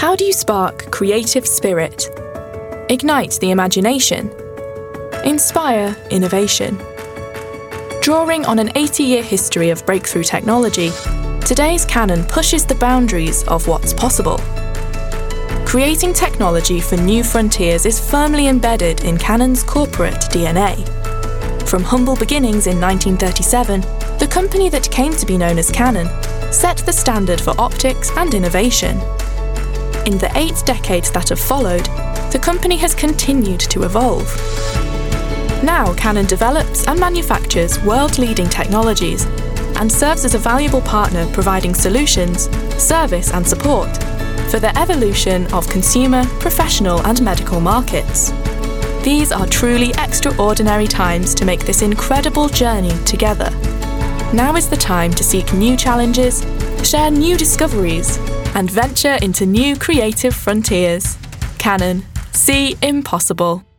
How do you spark creative spirit? Ignite the imagination? Inspire innovation? Drawing on an 80-year history of breakthrough technology, today's Canon pushes the boundaries of what's possible. Creating technology for new frontiers is firmly embedded in Canon's corporate DNA. From humble beginnings in 1937, the company that came to be known as Canon set the standard for optics and innovation. In the 8 decades that have followed, the company has continued to evolve. Now Canon develops and manufactures world-leading technologies and serves as a valuable partner providing solutions, service and support for the evolution of consumer, professional and medical markets. These are truly extraordinary times to make this incredible journey together. Now is the time to seek new challenges, share new discoveries, and venture into new creative frontiers. Canon, see impossible.